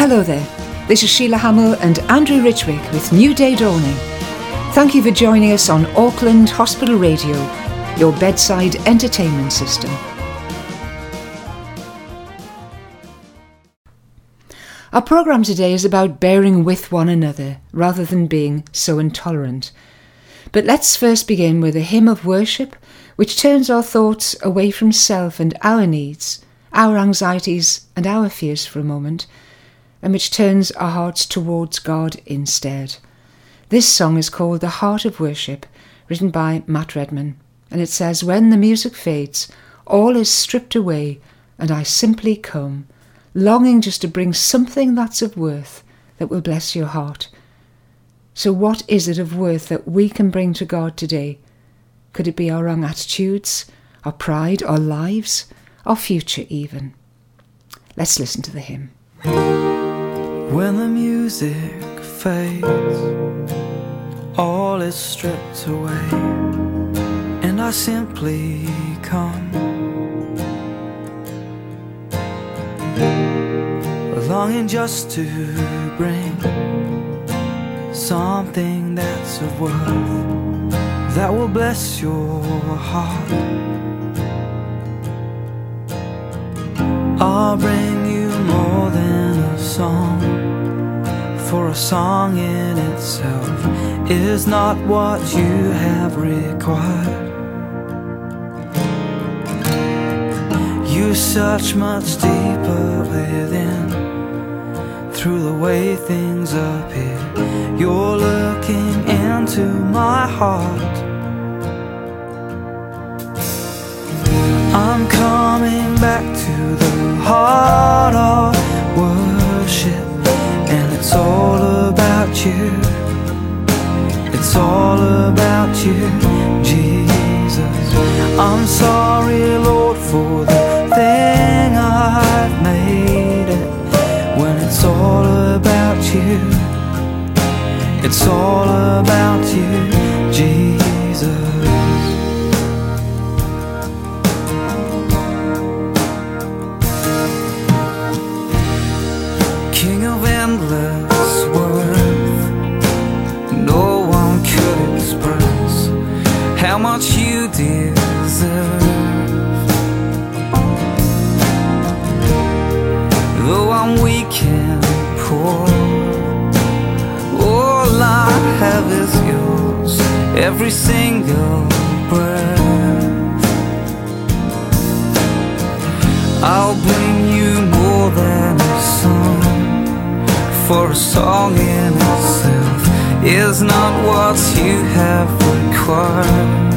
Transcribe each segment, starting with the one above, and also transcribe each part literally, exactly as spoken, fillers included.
Hello there, this is Sheila Hamill and Andrew Richwick with New Day Dawning. Thank you for joining us on Auckland Hospital Radio, your bedside entertainment system. Our programme today is about bearing with one another rather than being so intolerant. But let's first begin with a hymn of worship which turns our thoughts away from self and our needs, our anxieties and our fears for a moment, and which turns our hearts towards God instead. This song is called The Heart of Worship, written by Matt Redman, and it says, "When the music fades, all is stripped away, and I simply come, longing just to bring something that's of worth that will bless your heart." So what is it of worth that we can bring to God today? Could it be our wrong attitudes, our pride, our lives, our future even? Let's listen to the hymn. When the music fades, all is stripped away, and I simply come, longing just to bring something that's of worth that will bless your heart. I'll bring you more than a song, for a song in itself is not what you have required. You search much deeper within, through the way things appear. You're looking into my heart. I'm coming back to the heart of worship, and it's all about you. It's all about you, Jesus. I'm sorry, Lord, for the thing I've made it. When it's all about you, it's all about you, Jesus. King of endless worth, no one could express how much you deserve. Though I'm weak and poor, all I have is yours, every single breath. I'll bring you more than a song, for a song in itself is not what you have required.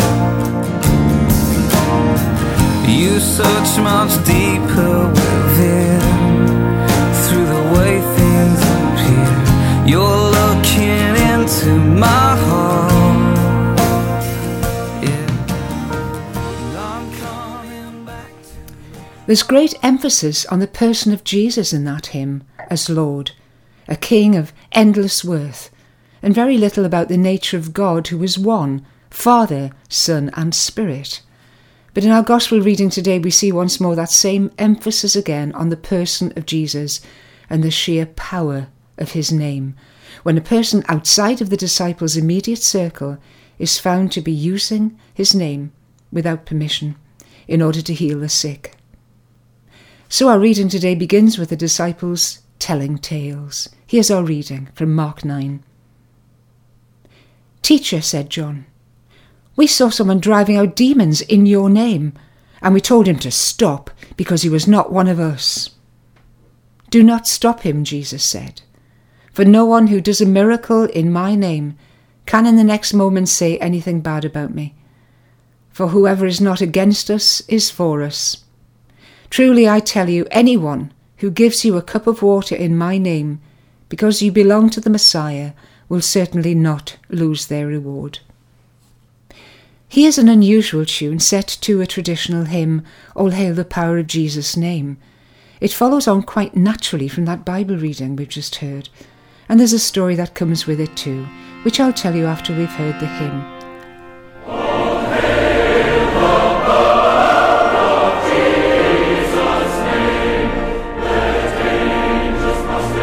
You search much deeper within, through the way things appear. You're looking into my heart. Yeah. I'm coming back to... There's great emphasis on the person of Jesus in that hymn as Lord, a King of endless worth, and very little about the nature of God, who is one, Father, Son and Spirit. But in our Gospel reading today, we see once more that same emphasis again on the person of Jesus and the sheer power of his name, when a person outside of the disciples' immediate circle is found to be using his name without permission in order to heal the sick. So our reading today begins with the disciples telling tales. Here's our reading from Mark nine. "Teacher," said John, "we saw someone driving out demons in your name, and we told him to stop because he was not one of us." "Do not stop him," Jesus said, "for no one who does a miracle in my name can in the next moment say anything bad about me. For whoever is not against us is for us. Truly I tell you, anyone who gives you a cup of water in my name, because you belong to the Messiah, will certainly not lose their reward." Here's an unusual tune set to a traditional hymn, "All Hail the Power of Jesus' Name." It follows on quite naturally from that Bible reading we've just heard, and there's a story that comes with it too, which I'll tell you after we've heard the hymn. All hail the power of Jesus' name, let angels must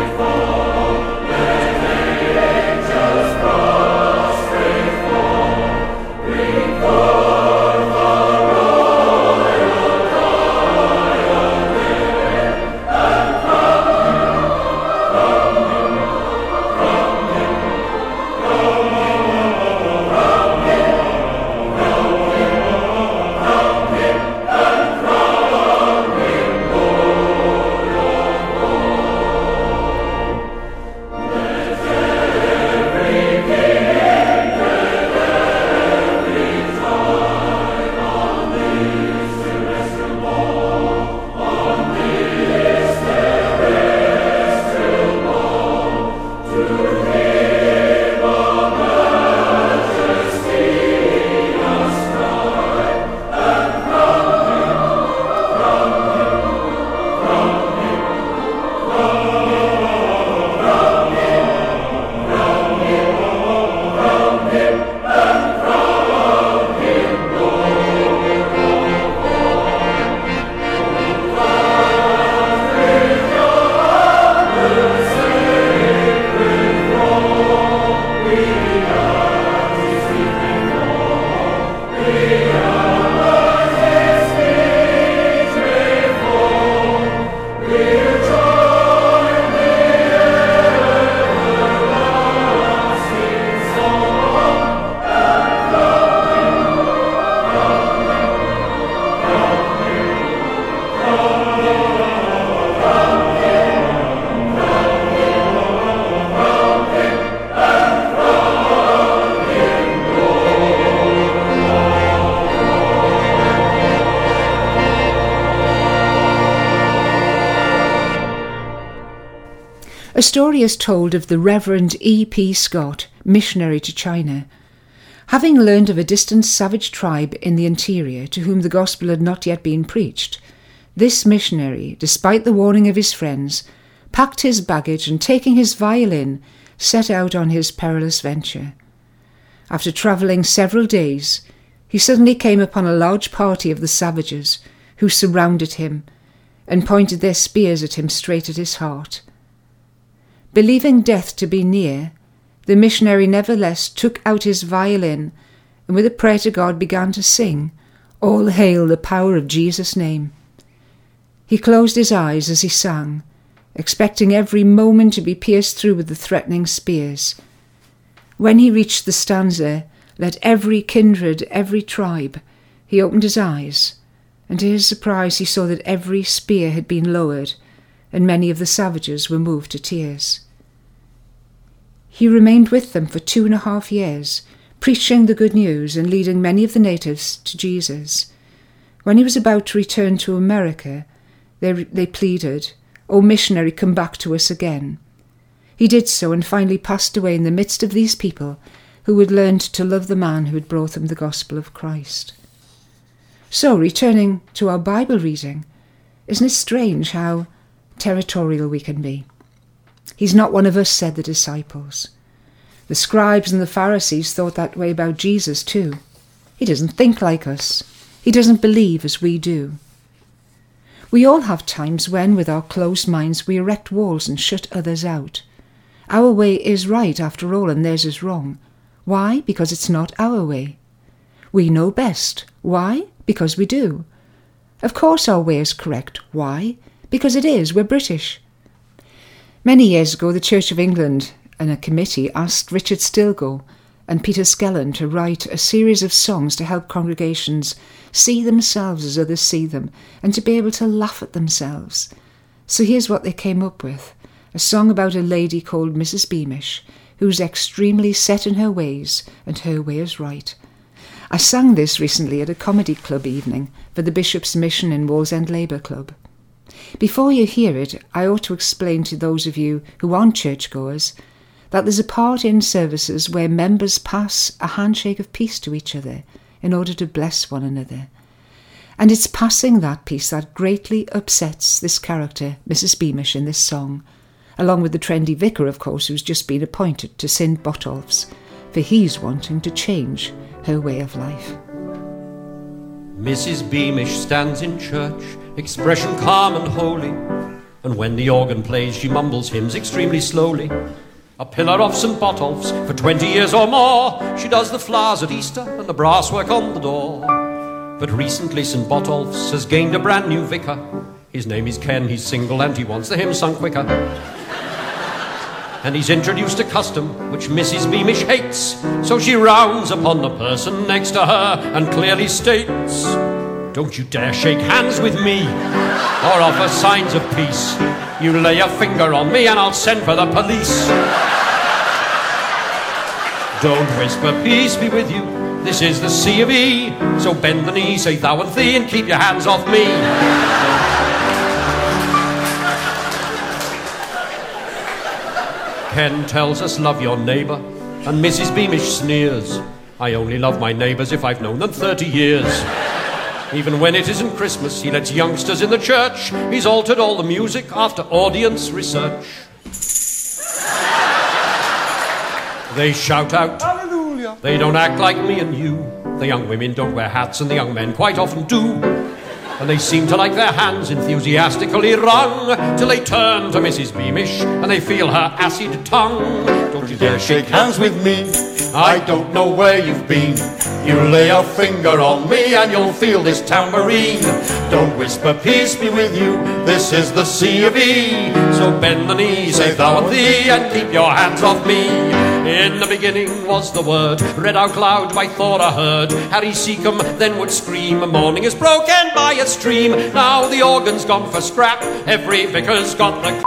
A story is told of the Reverend E P Scott, missionary to China. Having learned of a distant savage tribe in the interior to whom the gospel had not yet been preached, this missionary, despite the warning of his friends, packed his baggage and, taking his violin, set out on his perilous venture. After travelling several days, he suddenly came upon a large party of the savages, who surrounded him and pointed their spears at him straight at his heart. Believing death to be near, the missionary nevertheless took out his violin and with a prayer to God began to sing, "All hail the power of Jesus' name." He closed his eyes as he sang, expecting every moment to be pierced through with the threatening spears. When he reached the stanza, "Let every kindred, every tribe," he opened his eyes, and to his surprise he saw that every spear had been lowered, and many of the savages were moved to tears. He remained with them for two and a half years, preaching the good news and leading many of the natives to Jesus. When he was about to return to America, they, they pleaded, "O missionary, come back to us again." He did so and finally passed away in the midst of these people who had learned to love the man who had brought them the gospel of Christ. So, returning to our Bible reading, isn't it strange how territorial we can be? "He's not one of us," said the disciples. The scribes and the Pharisees thought that way about Jesus too. He doesn't think like us. He doesn't believe as we do. We all have times when, with our closed minds, we erect walls and shut others out. Our way is right, after all, and theirs is wrong. Why? Because it's not our way. We know best. Why? Because we do. Of course our way is correct. Why? Because it is. We're British. Many years ago, the Church of England and a committee asked Richard Stilgoe and Peter Skellern to write a series of songs to help congregations see themselves as others see them and to be able to laugh at themselves. So here's what they came up with: a song about a lady called Missus Beamish, who's extremely set in her ways, and her way is right. I sang this recently at a comedy club evening for the Bishop's Mission in Wallsend Labour Club. Before you hear it, I ought to explain to those of you who aren't churchgoers that there's a part in services where members pass a handshake of peace to each other in order to bless one another. And it's passing that peace that greatly upsets this character, Missus Beamish, in this song, along with the trendy vicar, of course, who's just been appointed to Saint Botolph's, for he's wanting to change her way of life. Missus Beamish stands in church, expression calm and holy, and when the organ plays she mumbles hymns extremely slowly. A pillar of Saint Botolph's for twenty years or more, she does the flowers at Easter and the brass work on the door. But recently Saint Botolph's has gained a brand new vicar. His name is Ken, he's single and he wants the hymn sung quicker. And he's introduced a custom which Missus Beamish hates, so she rounds upon the person next to her and clearly states, "Don't you dare shake hands with me or offer signs of peace. You lay a finger on me and I'll send for the police. Don't whisper peace be with you, this is the C of E, so bend the knee, say thou and thee, and keep your hands off me." Ken tells us love your neighbour, and Missus Beamish sneers, "I only love my neighbours if I've known them thirty years. Even when it isn't Christmas, he lets youngsters in the church. He's altered all the music after audience research. They shout out, Hallelujah. They don't act like me and you. The young women don't wear hats and the young men quite often do. and they seem to like their hands enthusiastically wrung, till they turn to Missus Beamish and they feel her acid tongue. Don't you dare shake hands with me, I don't know where you've been. You lay a finger on me and you'll feel this tambourine. Don't whisper peace be with you, this is the C of E. So bend the knee, say thou and thee, and keep your hands off me. In the beginning was the word, read out loud by Thora Heard. Harry Seacombe then would scream, morning is broken by a stream. Now the organ's gone for scrap, every vicar's got the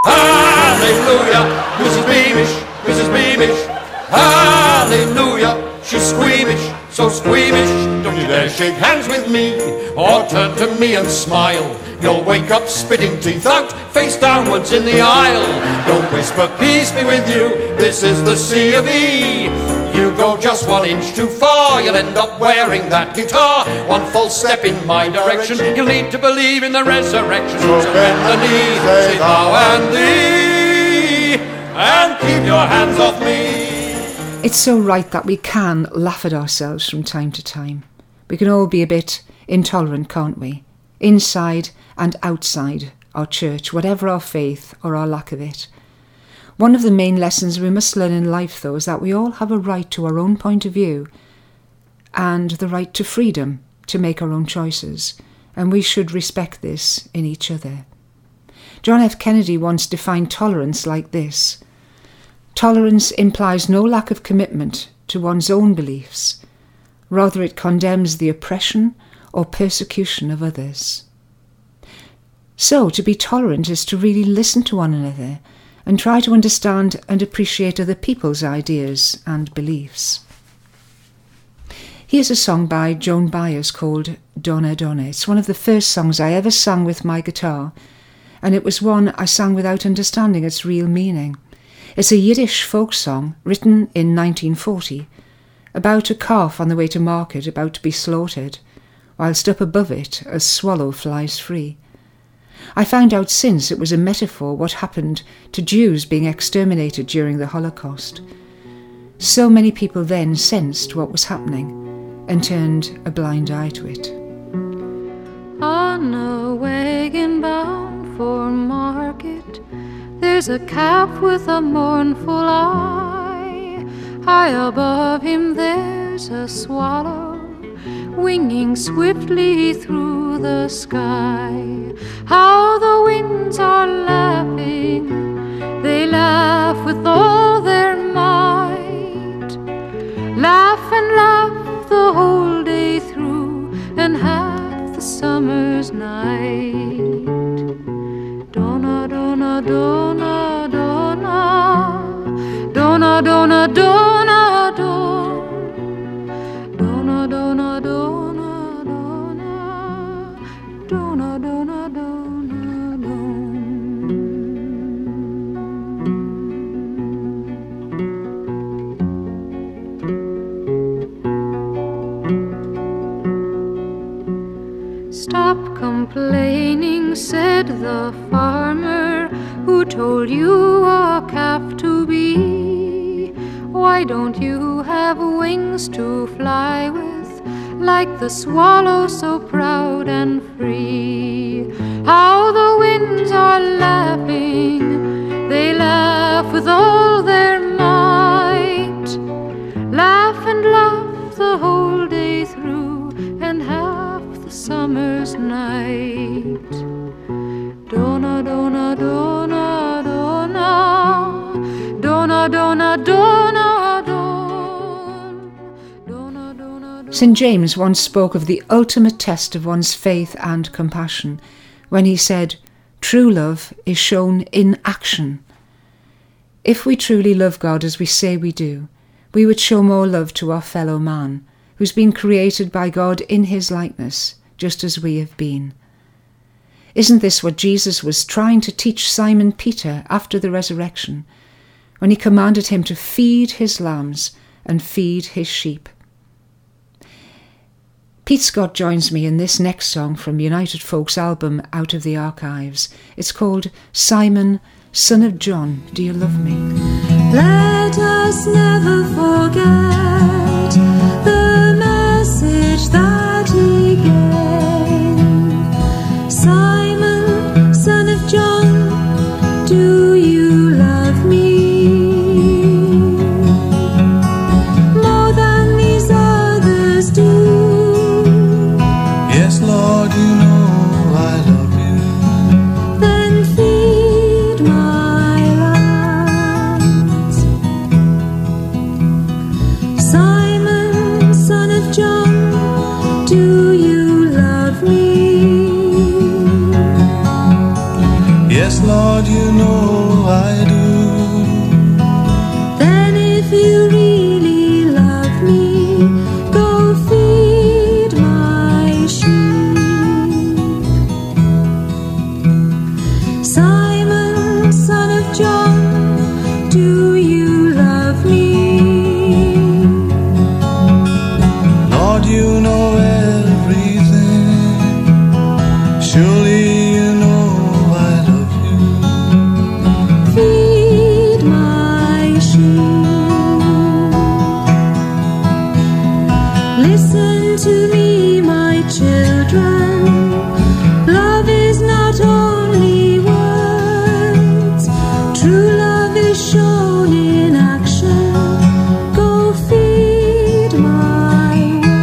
hallelujah, Missus Beamish, Missus Beamish, hallelujah. She's squeamish, so squeamish. Don't you dare shake hands with me, or turn to me and smile. You'll wake up spitting teeth out, face downwards in the aisle. Don't whisper peace be with you, this is the C of E. You go just one inch too far, you'll end up wearing that guitar. One false step in my direction, you'll need to believe in the resurrection. So bend the knee, say thou and thee, and keep your hands off me. It's so right that we can laugh at ourselves from time to time. We can all be a bit intolerant, can't we? Inside and outside our church, whatever our faith or our lack of it. One of the main lessons we must learn in life, though, is that we all have a right to our own point of view and the right to freedom to make our own choices, and we should respect this in each other. John F. Kennedy once defined tolerance like this: tolerance implies no lack of commitment to one's own beliefs. Rather, it condemns the oppression or persecution of others. So, to be tolerant is to really listen to one another and try to understand and appreciate other people's ideas and beliefs. Here's a song by Joan Baez called Donna Donna. It's one of the first songs I ever sang with my guitar, and it was one I sang without understanding its real meaning. It's a Yiddish folk song written in nineteen forty about a calf on the way to market about to be slaughtered, whilst up above it a swallow flies free. I found out since it was a metaphor what happened to Jews being exterminated during the Holocaust. So many people then sensed what was happening and turned a blind eye to it. On a wagon bound for market, there's a calf with a mournful eye. High above him there's a swallow, winging swiftly through the sky. How the winds are laughing, they laugh with all their might. Laugh and laugh the whole day through, and half the summer's night. Donna, donna, donna, donna, donna, donna, donna, donna, donna, donna, donna, donna, donna, donna, donna. Stop complaining, said the farmer who told you a calf to be. Why don't you have wings to fly with, like the swallow so proud and free? How the winds are laughing, they laugh with all their might. Laugh and laugh the whole day through, and half the summer's night. Donna, donna, donna, donna, donna, donna, donna, donna, donna. Saint James once spoke of the ultimate test of one's faith and compassion when he said, "True love is shown in action." If we truly love God as we say we do, we would show more love to our fellow man, who's been created by God in his likeness, just as we have been. Isn't this what Jesus was trying to teach Simon Peter after the resurrection, when he commanded him to feed his lambs and feed his sheep? Pete Scott joins me in this next song from United Folk's album Out of the Archives. It's called Simon, Son of John, Do You Love Me? Let us never forget the message that he gave. Yes, Lord, you know I do. Then if you really love me, go feed my sheep. Simon, son of John, do you love me? Lord, you know everything. Surely you know I love you. Feed my sheep. Listen to me, my children. Love is not only words. True love is shown in action. Go feed my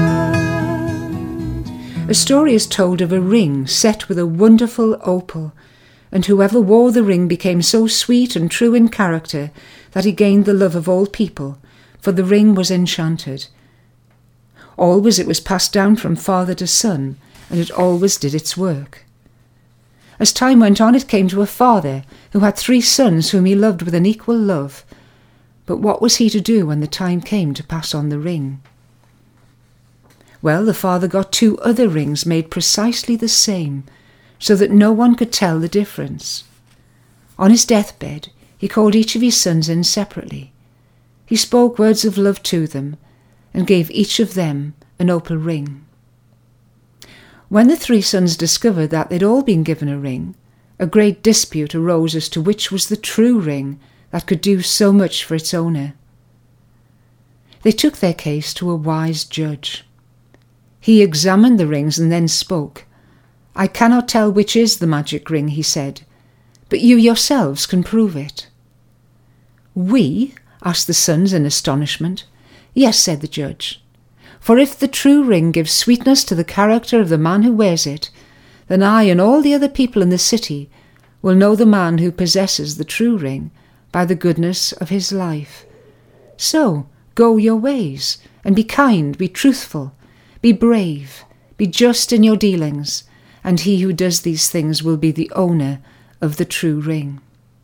word. A story is told of a ring set with a wonderful opal, and whoever wore the ring became so sweet and true in character that he gained the love of all people, for the ring was enchanted. Always it was passed down from father to son, and it always did its work. As time went on, it came to a father who had three sons whom he loved with an equal love. But what was he to do when the time came to pass on the ring? Well, the father got two other rings made precisely the same, so that no one could tell the difference. On his deathbed, he called each of his sons in separately. He spoke words of love to them, and gave each of them an opal ring. When the three sons discovered that they'd all been given a ring, a great dispute arose as to which was the true ring that could do so much for its owner. They took their case to a wise judge. He examined the rings and then spoke. "I cannot tell which is the magic ring," he said, "but you yourselves can prove it." "We?" asked the sons in astonishment. "Yes," said the judge, "for if the true ring gives sweetness to the character of the man who wears it, then I and all the other people in the city will know the man who possesses the true ring by the goodness of his life. So go your ways, and be kind, be truthful, be brave, be just in your dealings, and he who does these things will be the owner of the true ring."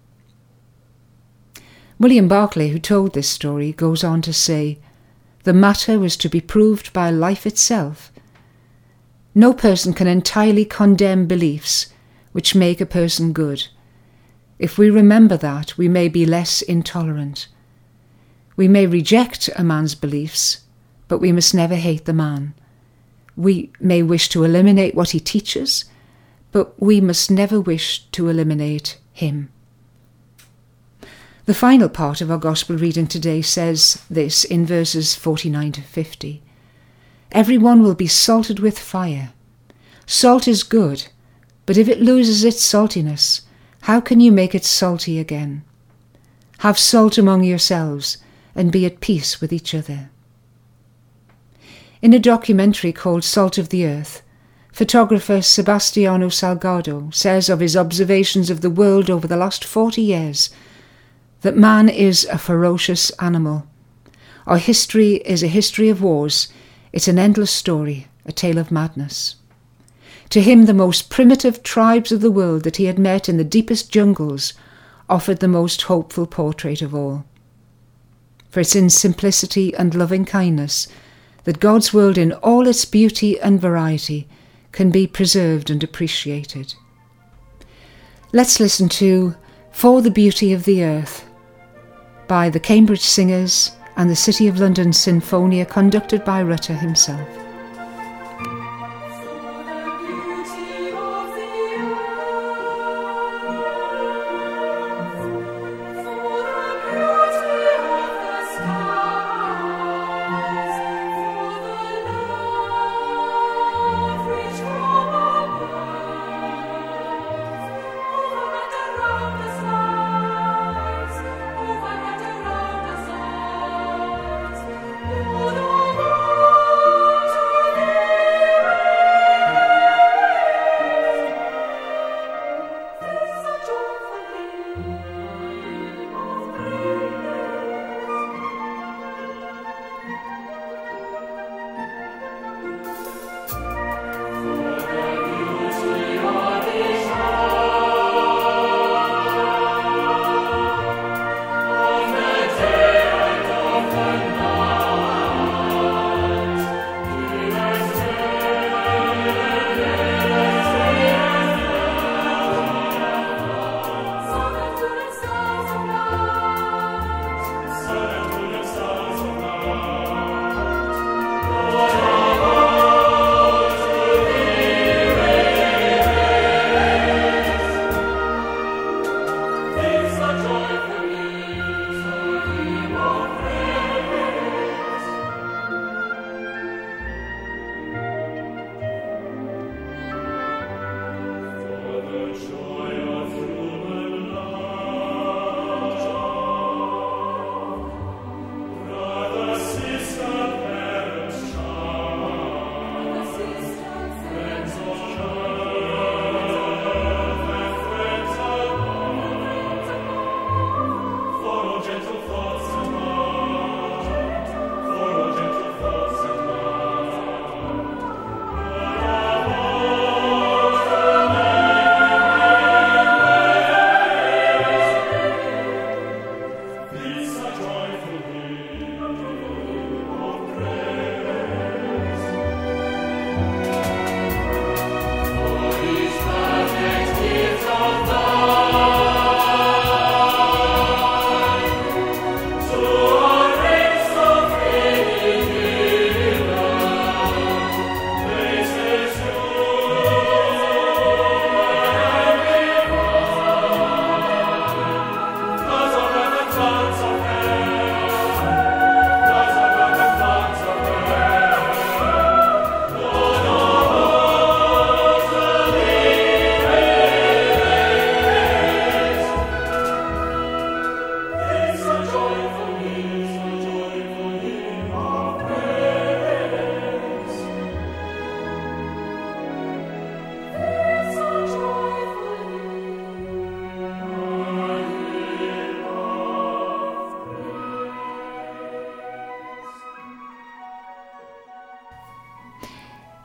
William Barclay, who told this story, goes on to say, "The matter was to be proved by life itself. No person can entirely condemn beliefs which make a person good. If we remember that, we may be less intolerant. We may reject a man's beliefs, but we must never hate the man. We may wish to eliminate what he teaches, but we must never wish to eliminate him." The final part of our Gospel reading today says this in verses forty-nine to fifty. "Everyone will be salted with fire. Salt is good, but if it loses its saltiness, how can you make it salty again? Have salt among yourselves and be at peace with each other." In a documentary called Salt of the Earth, photographer Sebastiano Salgado says of his observations of the world over the last forty years that man is a ferocious animal. Our history is a history of wars. It's an endless story, a tale of madness. To him, the most primitive tribes of the world that he had met in the deepest jungles offered the most hopeful portrait of all. For it's in simplicity and loving kindness that God's world in all its beauty and variety can be preserved and appreciated. Let's listen to For the Beauty of the Earth by the Cambridge Singers and the City of London Sinfonia, conducted by Rutter himself. Oh,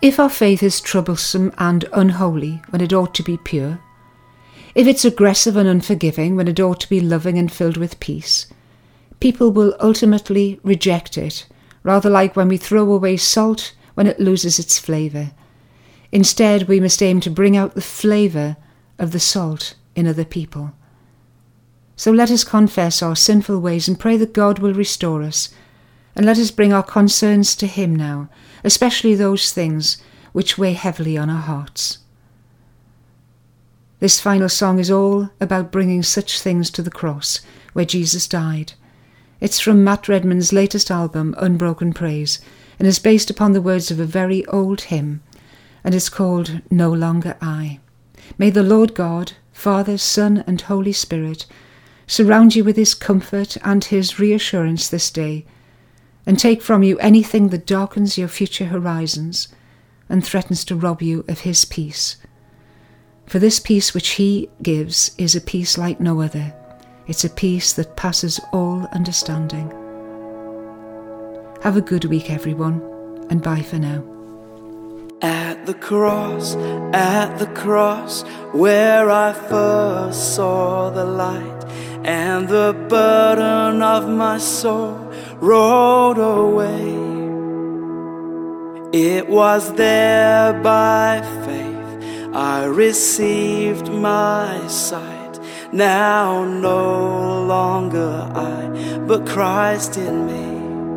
If our faith is troublesome and unholy when it ought to be pure, if it's aggressive and unforgiving when it ought to be loving and filled with peace, people will ultimately reject it, rather like when we throw away salt when it loses its flavour. Instead, we must aim to bring out the flavour of the salt in other people. So let us confess our sinful ways and pray that God will restore us, and let us bring our concerns to him now, especially those things which weigh heavily on our hearts. This final song is all about bringing such things to the cross where Jesus died. It's from Matt Redman's latest album, Unbroken Praise, and is based upon the words of a very old hymn, and it's called No Longer I. May the Lord God, Father, Son, and Holy Spirit surround you with his comfort and his reassurance this day, and take from you anything that darkens your future horizons and threatens to rob you of his peace. For this peace which he gives is a peace like no other. It's a peace that passes all understanding. Have a good week, everyone, and bye for now. At the cross, at the cross, where I first saw the light, and the burden of my soul rolled away. It was there by faith I received my sight. Now no longer I, but Christ in me.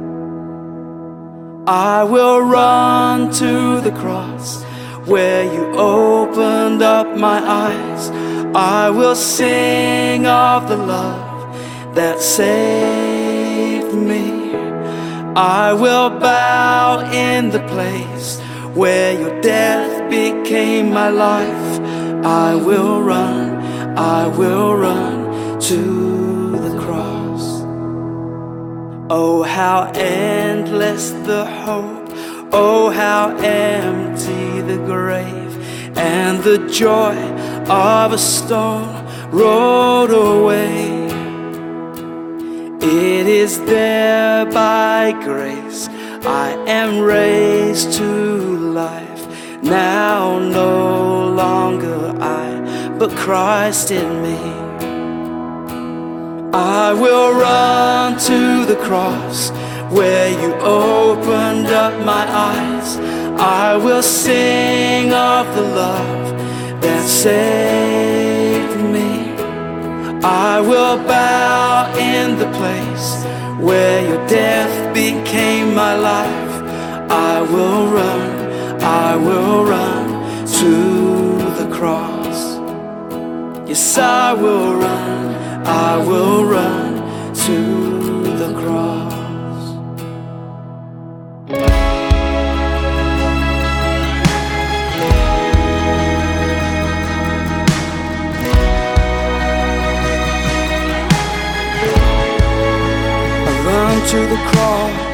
I will run to the cross where you opened up my eyes. I will sing of the love that saved me. I will bow in the place where your death became my life. I will run, I will run to the cross. Oh, how endless the hope, oh, how empty the grave, and the joy of a stone rolled away. It is there by grace I am raised to life. Now no longer I, but Christ in me. I will run to the cross where you opened up my eyes. I will sing of the love that saved me. I will bow in the place where your death became my life. I will run, I will run to the cross. Yes, I will run, I will run to the cross. I run to the cross.